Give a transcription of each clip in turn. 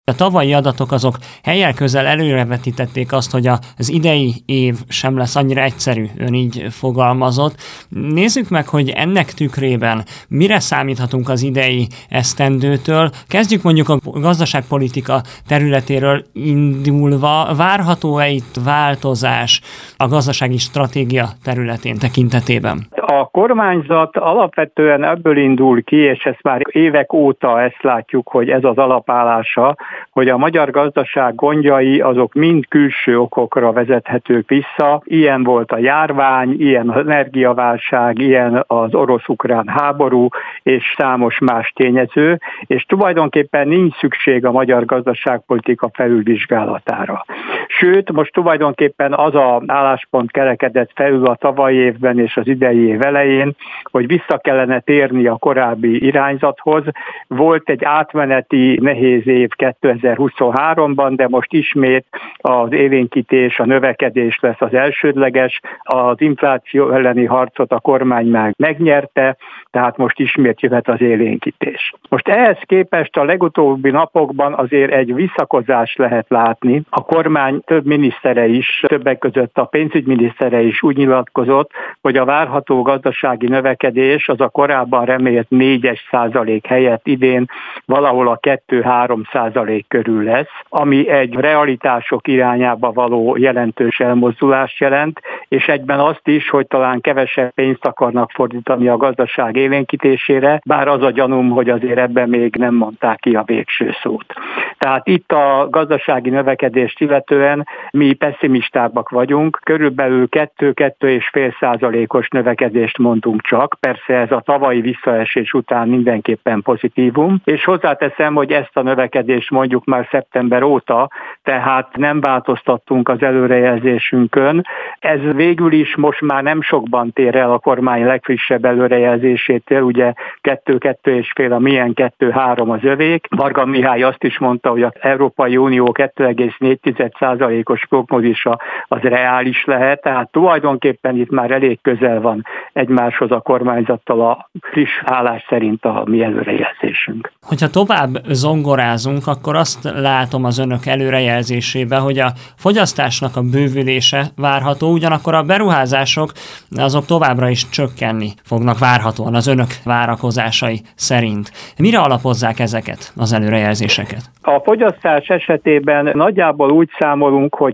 A tavalyi adatok azok helyel közel előrevetítették azt, hogy az idei év sem lesz annyira egyszerű, ön így fogalmazott. Nézzük meg, hogy ennek tükrében mire számíthatunk az idei esztendőtől. Kezdjük mondjuk a gazdaságpolitika területéről indulva. Várható-e itt változás a gazdasági stratégia területén tekintetében? A kormányzat alapvetően ebből indul ki, és ezt már évek óta ezt látjuk, hogy ez az alapállása, hogy a magyar gazdaság gondjai azok mind külső okokra vezethetők vissza. Ilyen volt a járvány, ilyen az energiaválság, ilyen az orosz-ukrán háború, és számos más tényező, és tulajdonképpen nincs szükség a magyar gazdaságpolitika felülvizsgálatára. Sőt, most tulajdonképpen az az álláspont kerekedett felül a tavalyi évben és az idei év elején, hogy vissza kellene térni a korábbi irányzathoz. Volt egy átmeneti nehéz év 2023-ban, de most ismét az élénkítés, a növekedés lesz az elsődleges. Az infláció elleni harcot a kormány már megnyerte, tehát most ismét jöhet az élénkítés. Most ehhez képest a legutóbbi napokban azért egy visszakozást lehet látni. A kormány több minisztere is, többek között a pénzügyminisztere is úgy nyilatkozott, hogy a várható gazdasági növekedés az a korábban remélt 4% helyett idén valahol a 2-3% körül lesz, ami egy realitások irányába való jelentős elmozdulást jelent, és egyben azt is, hogy talán kevesebb pénzt akarnak fordítani a gazdaság élénkítésére, bár az a gyanúm, hogy azért ebben még nem mondták ki a végső szót. Tehát itt a gazdasági növekedést illetően mi pessimistábbak vagyunk, körülbelül 2-2,5%-os növekedést mondunk csak, persze ez a tavalyi visszaesés után mindenképpen pozitívum, és hozzáteszem, hogy ezt a növekedést mondjuk már szeptember óta, tehát nem változtattunk az előrejelzésünkön. Ez végül is most már nem sokban tér el a kormány legfrissebb előrejelzésétől, ugye 2-2,5, a milyen 2-3 az övék. Varga Mihály azt is mondta, hogy az Európai Unió 2,4%-os prognózisa az reális lehet, tehát tulajdonképpen itt már elég közel van egymáshoz a kormányzattal a friss állás szerint a mi előrejelzésünk. Hogyha tovább zongorázunk, akkor azt látom az önök előrejelzésében, hogy a fogyasztásnak a bővülése várható, ugyanakkor a beruházások azok továbbra is csökkenni fognak várhatóan az önök várakozásai szerint. Mire alapozzák ezeket az előrejelzéseket? A fogyasztás esetében nagyjából úgy számolunk, hogy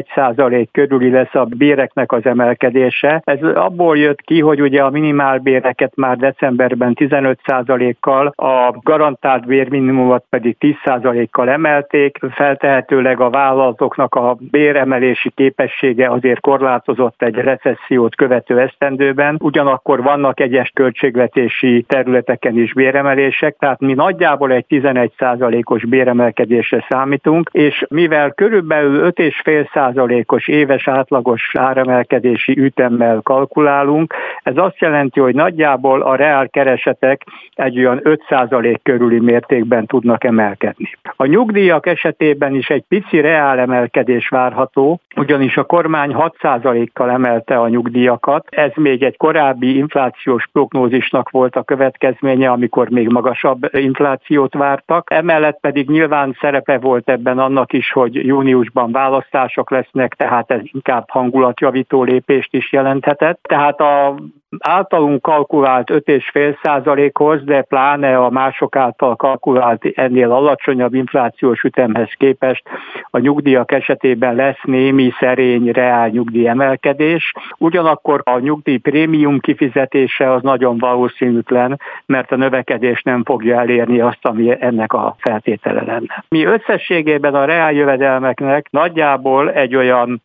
11% körüli lesz a béreknek az emelkedése. Ez abból jött ki, hogy ugye a minimálbéreket már decemberben 15%-kal, a garantált bérminimumot pedig 10%-kal emelték. Feltehetőleg a vállalatoknak a béremelési képessége azért korlátozott egy recessziót követő esztendőben. Ugyanakkor vannak egyes költségvetési területeken is béremelések, tehát mi nagyjából egy 11%-os béremelkedésre számítunk, és mivel körülbelül 5,5%-os éves átlagos áremelkedési ütemmel kalkulálunk, ez azt jelenti, hogy nagyjából a reálkeresetek egy olyan 5% körüli mértékben tudnak emelkedni. A nyugdíjak esetében is egy pici reálemelkedés várható, ugyanis a kormány 6%-kal emelte a nyugdíjakat. Ez még egy korábbi inflációs prognózisnak volt a következménye, amikor még magasabb inflációt vártak. Emellett pedig nyilván szerepe volt ebben annak is, hogy júniusban választások lesznek, tehát ez inkább hangulatjavító lépést is jelenthetett. Tehát a általunk kalkulált 5,5%-hoz, de pláne a mások által kalkulált ennél alacsonyabb inflációs ütemhez képest a nyugdíjak esetében lesz némi szerény reál nyugdíj emelkedés. Ugyanakkor a nyugdíj prémium kifizetése az nagyon valószínűtlen, mert a növekedés nem fogja elérni azt, ami ennek a feltétele lenne. Mi összességében a reál jövedelmeknek nagyjából egy olyan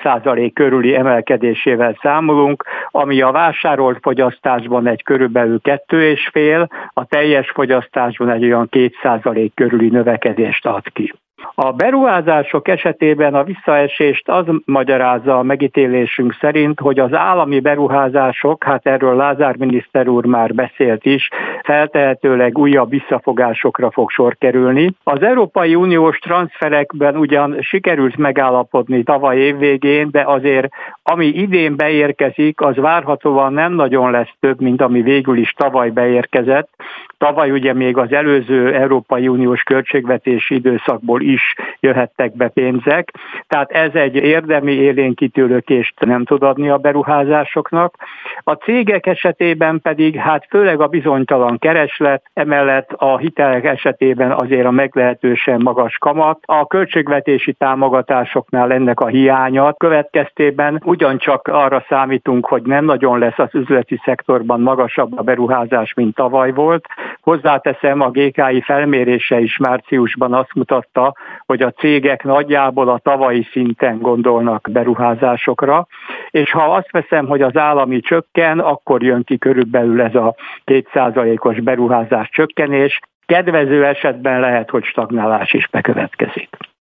3% körüli emelkedésével számolunk, ami a vásárolt fogyasztásban egy körülbelül 2,5, a teljes fogyasztásban egy olyan 2% körüli növekedést ad ki. A beruházások esetében a visszaesést az magyarázza a megítélésünk szerint, hogy az állami beruházások, hát erről Lázár miniszter úr már beszélt is, feltehetőleg újabb visszafogásokra fog sor kerülni. Az Európai Uniós transferekben ugyan sikerült megállapodni tavaly évvégén, de azért ami idén beérkezik, az várhatóan nem nagyon lesz több, mint ami végül is tavaly beérkezett. Tavaly ugye még az előző Európai Uniós költségvetési időszakból is jöhettek be pénzek, tehát ez egy érdemi élénkítő lökést nem tud adni a beruházásoknak. A cégek esetében pedig hát főleg a bizonytalan kereslet, emellett a hitelek esetében azért a meglehetősen magas kamat. A költségvetési támogatásoknál ennek a hiánya következtében ugyancsak arra számítunk, hogy nem nagyon lesz az üzleti szektorban magasabb a beruházás, mint tavaly volt. Hozzáteszem, a GKI felmérése is márciusban azt mutatta, hogy a cégek nagyjából a tavalyi szinten gondolnak beruházásokra, és ha azt veszem, hogy az állami csökken, akkor jön ki körülbelül ez a 2%-os beruházás csökkenés. Kedvező esetben lehet, hogy stagnálás is bekövetkezik.